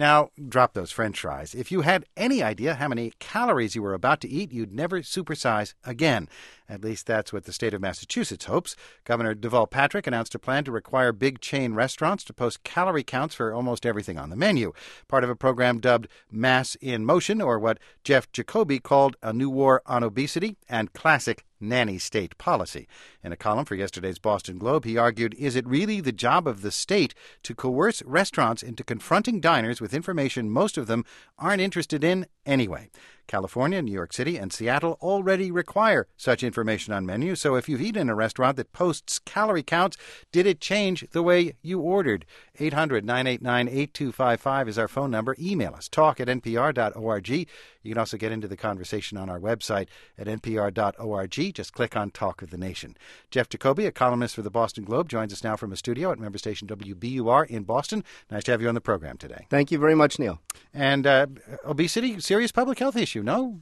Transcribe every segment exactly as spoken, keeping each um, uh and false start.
Now, drop those French fries. If you had any idea how many calories you were about to eat, you'd never supersize again. At least that's what the state of Massachusetts hopes. Governor Deval Patrick announced a plan to require big chain restaurants to post calorie counts for almost everything on the menu, part of a program dubbed Mass in Motion, or what Jeff Jacoby called a new war on obesity and classic nanny state policy. In a column for yesterday's Boston Globe, he argued, is it really the job of the state to coerce restaurants into confronting diners with information most of them aren't interested in anyway? California, New York City, and Seattle already require such information on menus, so if you've eaten in a restaurant that posts calorie counts, did it change the way you ordered? eight hundred, nine eight nine, eight two five five is our phone number. Email us, talk at n p r dot org. You can also get into the conversation on our website at n p r dot org. Just click on Talk of the Nation. Jeff Jacoby, a columnist for the Boston Globe, joins us now from a studio at member station W B U R in Boston. Nice to have you on the program today. Thank you very much, Neil. And uh, obesity, serious public health issue, no?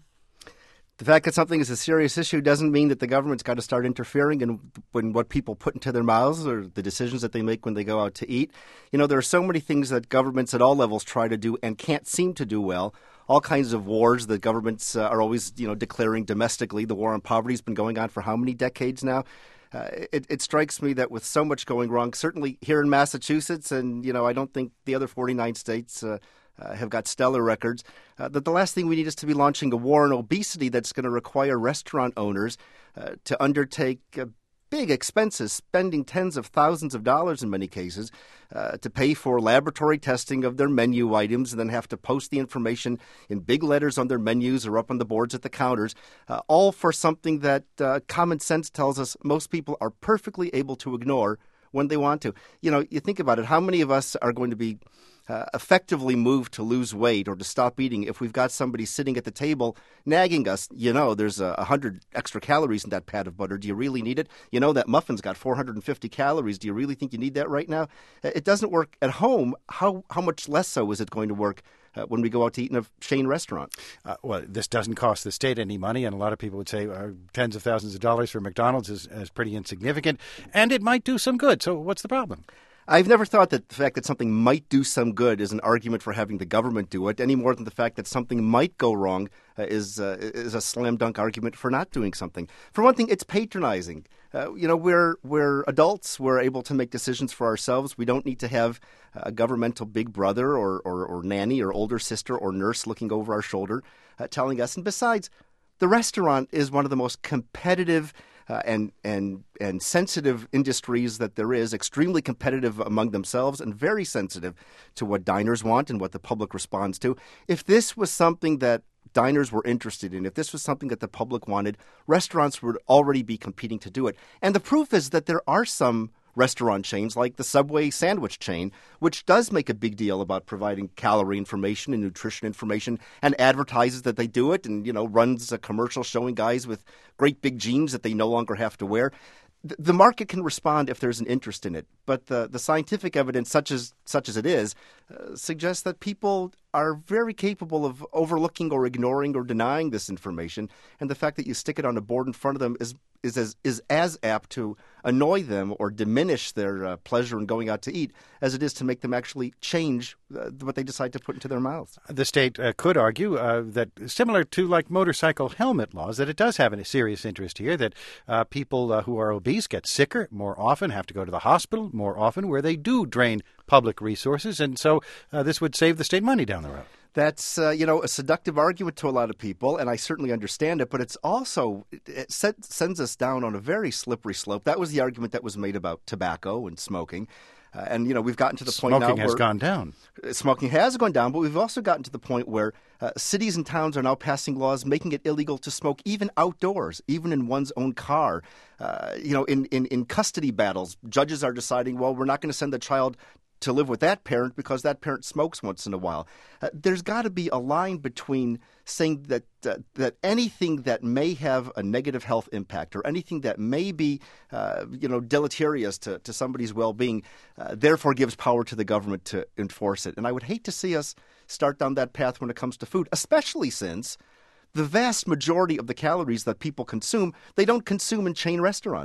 The fact that something is a serious issue doesn't mean that the government's got to start interfering in, in what people put into their mouths or the decisions that they make when they go out to eat. You know, there are so many things that governments at all levels try to do and can't seem to do well. All kinds of wars that governments uh, are always, you know, declaring domestically. The war on poverty has been going on for how many decades now? Uh, it, it strikes me that with so much going wrong, certainly here in Massachusetts, and, you know, I don't think the other forty-nine states uh, uh, have got stellar records, uh, that the last thing we need is to be launching a war on obesity that's going to require restaurant owners uh, to undertake uh, big expenses, spending tens of thousands of dollars in many cases uh, to pay for laboratory testing of their menu items and then have to post the information in big letters on their menus or up on the boards at the counters, uh, all for something that uh, common sense tells us most people are perfectly able to ignore when they want to. You know, you think about it, how many of us are going to be Uh, effectively moved to lose weight or to stop eating if we've got somebody sitting at the table nagging us, you know, there's a uh, hundred extra calories in that pat of butter. Do you really need it? You know, that muffin's got four hundred fifty calories. Do you really think you need that right now? It doesn't work at home. How how much less so is it going to work uh, when we go out to eat in a chain restaurant? Uh, well, this doesn't cost the state any money, and a lot of people would say uh, tens of thousands of dollars for McDonald's is, is pretty insignificant, and it might do some good. So what's the problem? I've never thought that the fact that something might do some good is an argument for having the government do it, any more than the fact that something might go wrong uh, is uh, is a slam dunk argument for not doing something. For one thing, it's patronizing. Uh, you know, we're we're adults. We're able to make decisions for ourselves. We don't need to have a governmental big brother or or, or nanny or older sister or nurse looking over our shoulder uh, telling us. And besides, the restaurant is one of the most competitive Uh, and and and sensitive industries that there is, extremely competitive among themselves and very sensitive to what diners want and what the public responds to. If this was something that diners were interested in, if this was something that the public wanted, restaurants would already be competing to do it. And the proof is that there are some restaurant chains like the Subway sandwich chain, which does make a big deal about providing calorie information and nutrition information and advertises that they do it and, you know, runs a commercial showing guys with great big jeans that they no longer have to wear. The market can respond if there's an interest in it, but the, the scientific evidence, such as such as it is, uh, suggests that people are very capable of overlooking or ignoring or denying this information, and the fact that you stick it on a board in front of them is is as is as apt to annoy them or diminish their uh, pleasure in going out to eat as it is to make them actually change uh, what they decide to put into their mouths. The state uh, could argue uh, that, similar to like motorcycle helmet laws, that it does have a serious interest here, that uh, people uh, who are obese get sicker more often, have to go to the hospital more often, where they do drain public resources, and so uh, this would save the state money down the road. That's, uh, you know, a seductive argument to a lot of people, and I certainly understand it, but it's also, it set, sends us down on a very slippery slope. That was the argument that was made about tobacco and smoking. Uh, and, you know, we've gotten to the point now Smoking has where gone down. Smoking has gone down, but we've also gotten to the point where uh, cities and towns are now passing laws making it illegal to smoke even outdoors, even in one's own car. Uh, you know, in, in, in custody battles, judges are deciding, well, we're not going to send the child to live with that parent because that parent smokes once in a while. Uh, there's got to be a line between saying that uh, that anything that may have a negative health impact or anything that may be uh, you know deleterious to, to somebody's well-being, uh, therefore gives power to the government to enforce it. And I would hate to see us start down that path when it comes to food, especially since the vast majority of the calories that people consume, they don't consume in chain restaurants.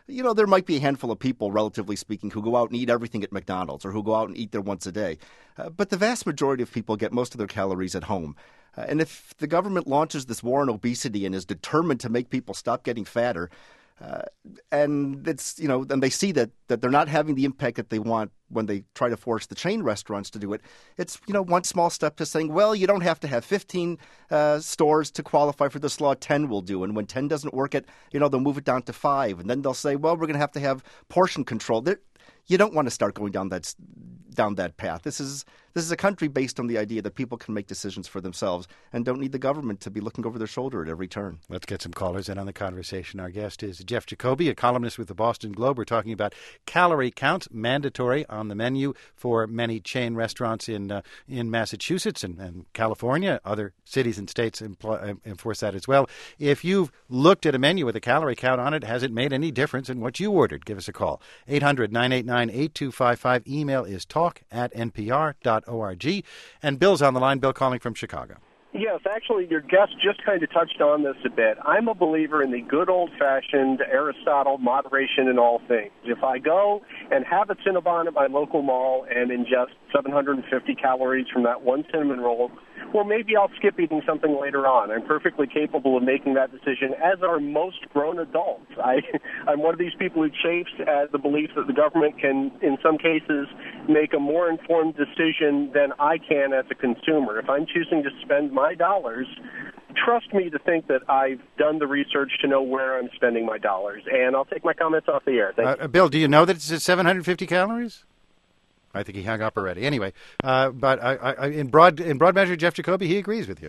you know, there might be a handful of people, relatively speaking, who go out and eat everything at McDonald's or who go out and eat there once a day. Uh, but the vast majority of people get most of their calories at home. Uh, and if the government launches this war on obesity and is determined to make people stop getting fatter, Uh, and it's, you know, and they see that, that they're not having the impact that they want when they try to force the chain restaurants to do it. It's, you know, one small step to saying, well, you don't have to have fifteen uh, stores to qualify for this law. ten will do. And when ten doesn't work, it, you know, they'll move it down to five. And then they'll say, well, we're going to have to have portion control. They're, you don't want to start going down that down that path. This is this is a country based on the idea that people can make decisions for themselves and don't need the government to be looking over their shoulder at every turn. Let's get some callers in on the conversation. Our guest is Jeff Jacoby, a columnist with the Boston Globe. We're talking about calorie counts, mandatory on the menu for many chain restaurants in uh, in Massachusetts and, and California. Other cities and states employ, enforce that as well. If you've looked at a menu with a calorie count on it, has it made any difference in what you ordered? Give us a call. eight hundred, nine eight nine, eight two five five. Email is talk at n p r dot org. And Bill's on the line. Bill calling from Chicago. Yes, actually, your guest just kind of touched on this a bit. I'm a believer in the good old-fashioned Aristotle, moderation in all things. If I go and have a Cinnabon at my local mall and ingest seven hundred fifty calories from that one cinnamon roll, well, maybe I'll skip eating something later on. I'm perfectly capable of making that decision, as are most grown adults. I, I'm one of these people who chafes at the belief that the government can, in some cases, make a more informed decision than I can as a consumer. If I'm choosing to spend my dollars, trust me to think that I've done the research to know where I'm spending my dollars. And I'll take my comments off the air. Thank uh, you. Bill, do you know that it's at seven hundred fifty calories? I think he hung up already. Anyway, uh, but I, I, in broad in broad measure, Jeff Jacoby, he agrees with you.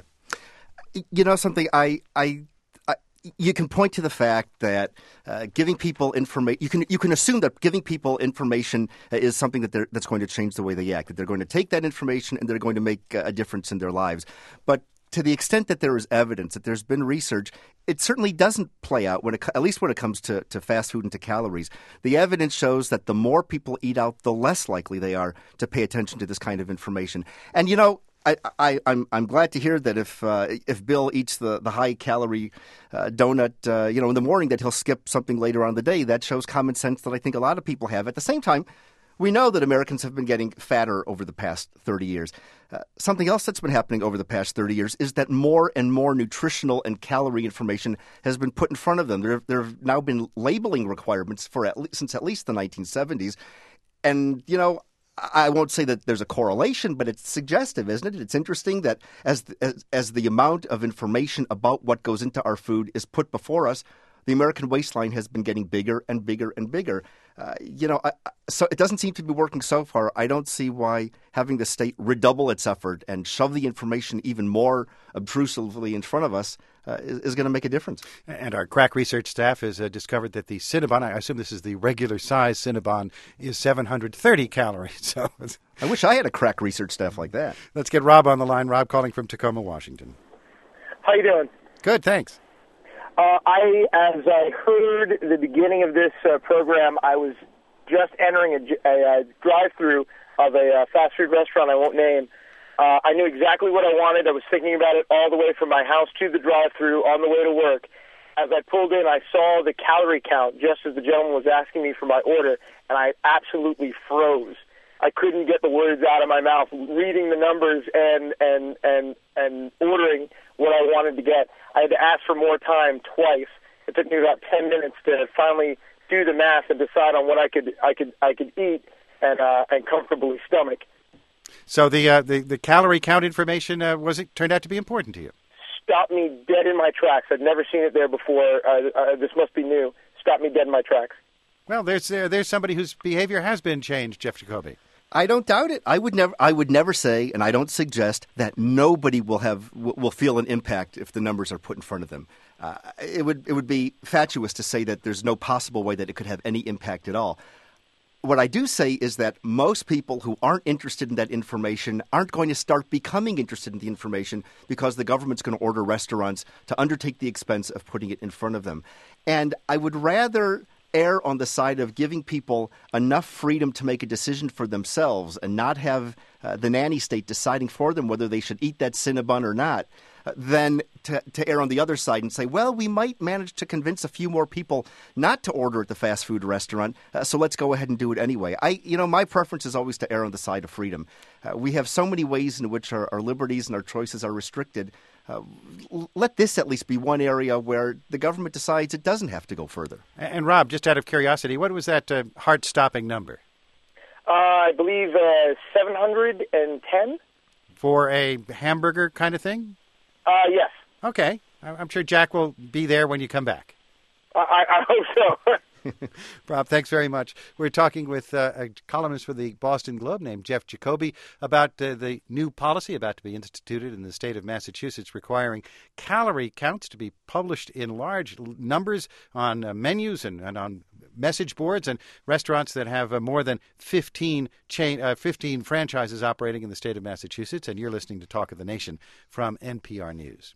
You know something, I, I, I you can point to the fact that uh, giving people information, you can you can assume that giving people information is something that they're, that's going to change the way they act. That they're going to take that information and they're going to make a difference in their lives. But to the extent that there is evidence, that there's been research, it certainly doesn't play out, when it, at least when it comes to, to fast food and to calories. The evidence shows that the more people eat out, the less likely they are to pay attention to this kind of information. And, you know, I, I, I'm I'm glad to hear that if uh, if Bill eats the, the high-calorie uh, donut, uh, you know, in the morning, that he'll skip something later on in the day. That shows common sense that I think a lot of people have. At the same time, we know that Americans have been getting fatter over the past thirty years. Uh, something else that's been happening over the past thirty years is that more and more nutritional and calorie information has been put in front of them. There, there have now been labeling requirements for at least, since at least the nineteen seventies. And, you know, I won't say that there's a correlation, but it's suggestive, isn't it? It's interesting that as, as, as the amount of information about what goes into our food is put before us, the American waistline has been getting bigger and bigger and bigger. Uh, you know, I, so it doesn't seem to be working so far. I don't see why having the state redouble its effort and shove the information even more obtrusively in front of us uh, is, is going to make a difference. And our crack research staff has uh, discovered that the Cinnabon, I assume this is the regular size Cinnabon, is seven hundred thirty calories. So I wish I had a crack research staff like that. Let's get Rob on the line. Rob calling from Tacoma, Washington. How you doing? Good, thanks. Uh, I, as I heard the beginning of this uh, program, I was just entering a, a, a drive-through of a uh, fast food restaurant I won't name. Uh, I knew exactly what I wanted. I was thinking about it all the way from my house to the drive-through on the way to work. As I pulled in, I saw the calorie count just as the gentleman was asking me for my order, and I absolutely froze. I couldn't get the words out of my mouth, reading the numbers and and and and ordering what I wanted to get. I had to ask for more time twice. It took me about ten minutes to finally do the math and decide on what I could I could I could eat and uh, and comfortably stomach. So the uh, the the calorie count information uh, was it turned out to be important to you? Stopped me dead in my tracks. I'd never seen it there before. Uh, uh, this must be new. Stopped me dead in my tracks. Well, there's uh, there's somebody whose behavior has been changed, Jeff Jacoby. I don't doubt it. I would never. I would never say, and I don't suggest that nobody will have will feel an impact if the numbers are put in front of them. Uh, it would it would be fatuous to say that there's no possible way that it could have any impact at all. What I do say is that most people who aren't interested in that information aren't going to start becoming interested in the information because the government's going to order restaurants to undertake the expense of putting it in front of them. And I would rather err on the side of giving people enough freedom to make a decision for themselves and not have uh, the nanny state deciding for them whether they should eat that Cinnabon or not, uh, than to, to err on the other side and say, well, we might manage to convince a few more people not to order at the fast food restaurant, uh, so let's go ahead and do it anyway. I, you know, my preference is always to err on the side of freedom. Uh, we have so many ways in which our, our liberties and our choices are restricted. Uh, let this at least be one area where the government decides it doesn't have to go further. And, Rob, just out of curiosity, what was that uh, heart-stopping number? Uh, I believe uh, seven hundred ten. For a hamburger kind of thing? Uh, yes. Okay. I'm sure Jack will be there when you come back. I, I hope so. Rob, thanks very much. We're talking with uh, a columnist for the Boston Globe named Jeff Jacoby about uh, the new policy about to be instituted in the state of Massachusetts requiring calorie counts to be published in large numbers on uh, menus and, and on message boards, and restaurants that have uh, more than fifteen chain, uh, fifteen franchises operating in the state of Massachusetts. And you're listening to Talk of the Nation from N P R News.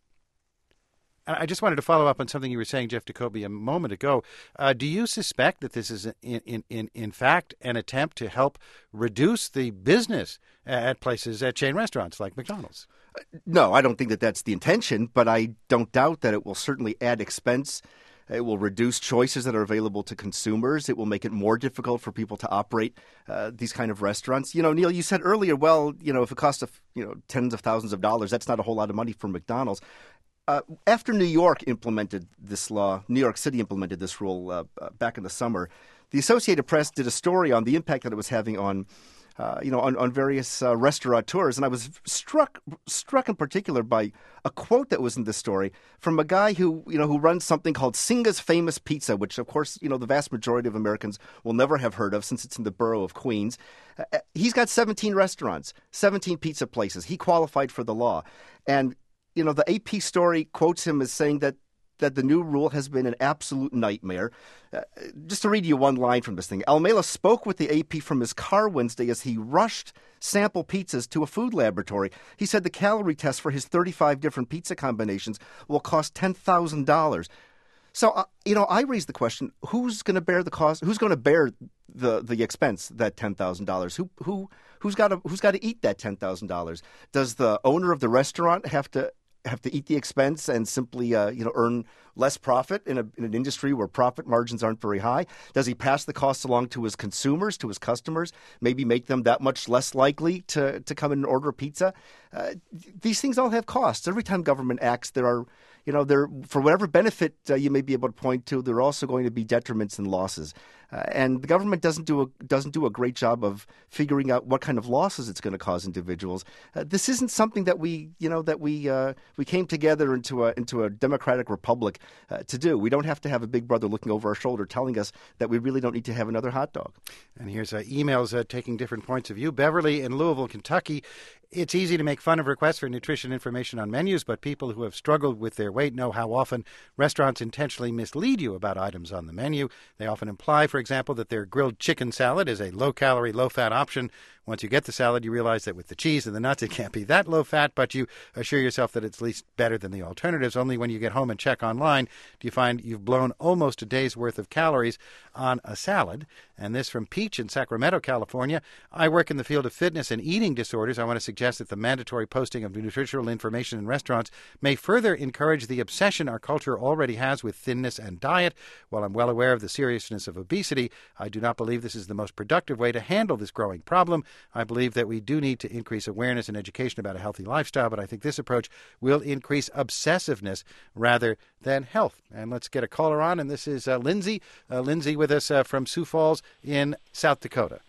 I just wanted to follow up on something you were saying, Jeff Jacoby, a moment ago. Uh, do you suspect that this is, in, in, in, in fact, an attempt to help reduce the business at places, at chain restaurants like McDonald's? No, I don't think that that's the intention, but I don't doubt that it will certainly add expense. It will reduce choices that are available to consumers. It will make it more difficult for people to operate uh, these kind of restaurants. You know, Neil, you said earlier, well, you know, if it costs, a, you know, tens of thousands of dollars, that's not a whole lot of money for McDonald's. Uh, after New York implemented this law, New York City implemented this rule uh, uh, back in the summer, the Associated Press did a story on the impact that it was having on, uh, you know, on, on various uh, restaurateurs. And I was struck, struck in particular by a quote that was in this story from a guy who, you know, who runs something called Singa's Famous Pizza, which, of course, you know, the vast majority of Americans will never have heard of since it's in the borough of Queens. Uh, he's got seventeen restaurants, seventeen pizza places. He qualified for the law. And You know, the A P story quotes him as saying that, that the new rule has been an absolute nightmare. Uh, just to read you one line from this thing. Almela spoke with the A P from his car Wednesday as he rushed sample pizzas to a food laboratory. He said the calorie test for his thirty-five different pizza combinations will cost ten thousand dollars. So, uh, you know, I raise the question, who's going to bear the cost? Who's going to bear the, the expense, that ten thousand dollars? Who who who's got to who's got to eat that ten thousand dollars? Does the owner of the restaurant have to have to eat the expense and simply, uh, you know, earn less profit in, a, in an industry where profit margins aren't very high? Does he pass the costs along to his consumers, to his customers, maybe make them that much less likely to, to come in and order a pizza? Uh, these things all have costs. Every time government acts, there are, you know, there for whatever benefit uh, you may be able to point to, there are also going to be detriments and losses. Uh, and the government doesn't do a doesn't do a great job of figuring out what kind of losses it's going to cause individuals. Uh, this isn't something that we, you know, that we uh, we came together into a into a democratic republic uh, to do. We don't have to have a big brother looking over our shoulder telling us that we really don't need to have another hot dog. And here's uh, emails uh, taking different points of view. Beverly in Louisville, Kentucky. It's easy to make fun of requests for nutrition information on menus, but people who have struggled with their weight know how often restaurants intentionally mislead you about items on the menu. They often imply, for example, that their grilled chicken salad is a low-calorie, low-fat option. Once you get the salad, you realize that with the cheese and the nuts, it can't be that low-fat, but you assure yourself that it's at least better than the alternatives. Only when you get home and check online do you find you've blown almost a day's worth of calories on a salad. And this from Peach in Sacramento, California. I work in the field of fitness and eating disorders. I want to suggest that the mandatory posting of nutritional information in restaurants may further encourage the obsession our culture already has with thinness and diet. While I'm well aware of the seriousness of obesity, I do not believe this is the most productive way to handle this growing problem. I believe that we do need to increase awareness and education about a healthy lifestyle, but I think this approach will increase obsessiveness rather than health. And let's get a caller on, and this is uh, Lindsay. Uh, Lindsay with us uh, from Sioux Falls in South Dakota.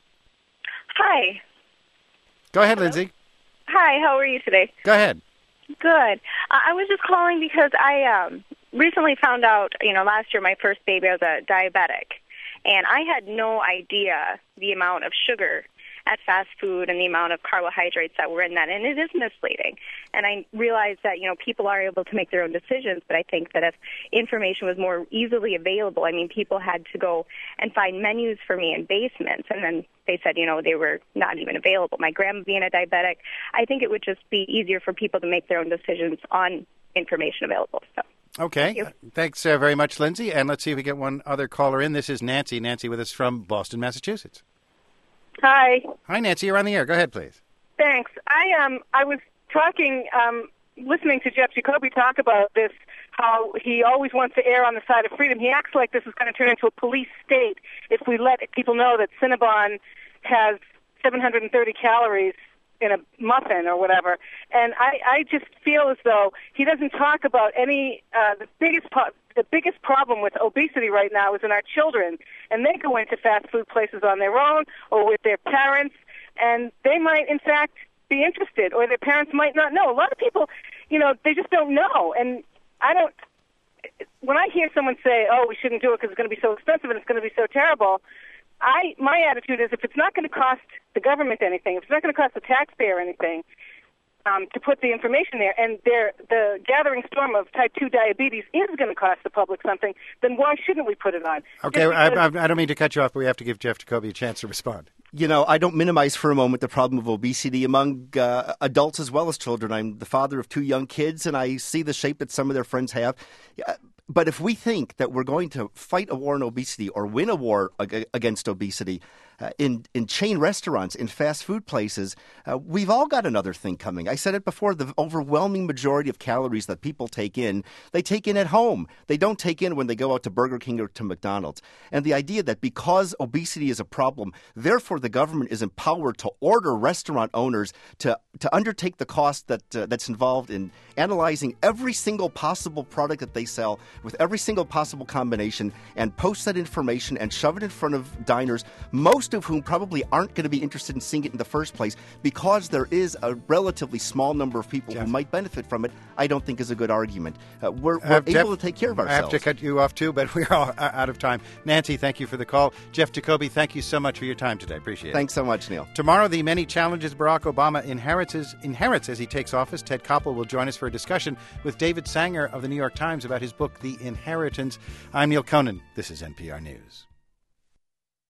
Hi. Go ahead, Hello. Lindsay. Hi, how are you today? Go ahead. Good. Uh, I was just calling because I um, recently found out, you know, last year my first baby, I was a diabetic, and I had no idea the amount of sugar at fast food and the amount of carbohydrates that were in that, and it is misleading. And I realized that, you know, people are able to make their own decisions, but I think that if information was more easily available, I mean, people had to go and find menus for me in basements, and then they said, you know, they were not even available. My grandma being a diabetic, I think it would just be easier for people to make their own decisions on information available. So. Okay. Thank you. Thanks uh, very much, Lindsay. And let's see if we get one other caller in. This is Nancy. Nancy with us from Boston, Massachusetts. Hi. Hi, Nancy. You're on the air. Go ahead, please. Thanks. I um I was talking, um, listening to Jeff Jacoby talk about this, how he always wants to err on the side of freedom. He acts like this is going to turn into a police state if we let people know that Cinnabon has seven hundred thirty calories in a muffin or whatever. And I, I just feel as though he doesn't talk about any, uh, the biggest po- the biggest problem with obesity right now is in our children. And they go into fast food places on their own or with their parents, and they might, in fact, be interested, or their parents might not know. A lot of people, you know, they just don't know. And I don't, when I hear someone say, oh, we shouldn't do it because it's going to be so expensive and it's going to be so terrible, I my attitude is if it's not going to cost the government anything, if it's not going to cost the taxpayer anything, um, to put the information there, and there, the gathering storm of type two diabetes is going to cost the public something, then why shouldn't we put it on? Okay, I, I, I don't mean to cut you off, but we have to give Jeff Jacoby a chance to respond. You know, I don't minimize for a moment the problem of obesity among uh, adults as well as children. I'm the father of two young kids, and I see the shape that some of their friends have. Uh, But if we think that we're going to fight a war on obesity or win a war ag- against obesity uh, in, in chain restaurants, in fast food places, uh, we've all got another thing coming. I said it before, the overwhelming majority of calories that people take in, they take in at home. They don't take in when they go out to Burger King or to McDonald's. And the idea that because obesity is a problem, therefore the government is empowered to order restaurant owners to, to undertake the cost that uh, that's involved in analyzing every single possible product that they sell with every single possible combination and post that information and shove it in front of diners, most of whom probably aren't going to be interested in seeing it in the first place because there is a relatively small number of people Jeff. who might benefit from it, I don't think is a good argument. Uh, we're Uh, we're Jeff, able to take care of I ourselves. have to cut you off too, but we're all uh, out of time. Nancy, thank you for the call. Jeff Jacoby, thank you so much for your time today. Appreciate it. Thanks so much, Neil. Tomorrow, the many challenges Barack Obama inherits, inherits as he takes office. Ted Koppel will join us for a discussion with David Sanger of the New York Times about his book, The Inheritance. I'm Neil Conan. This is N P R News.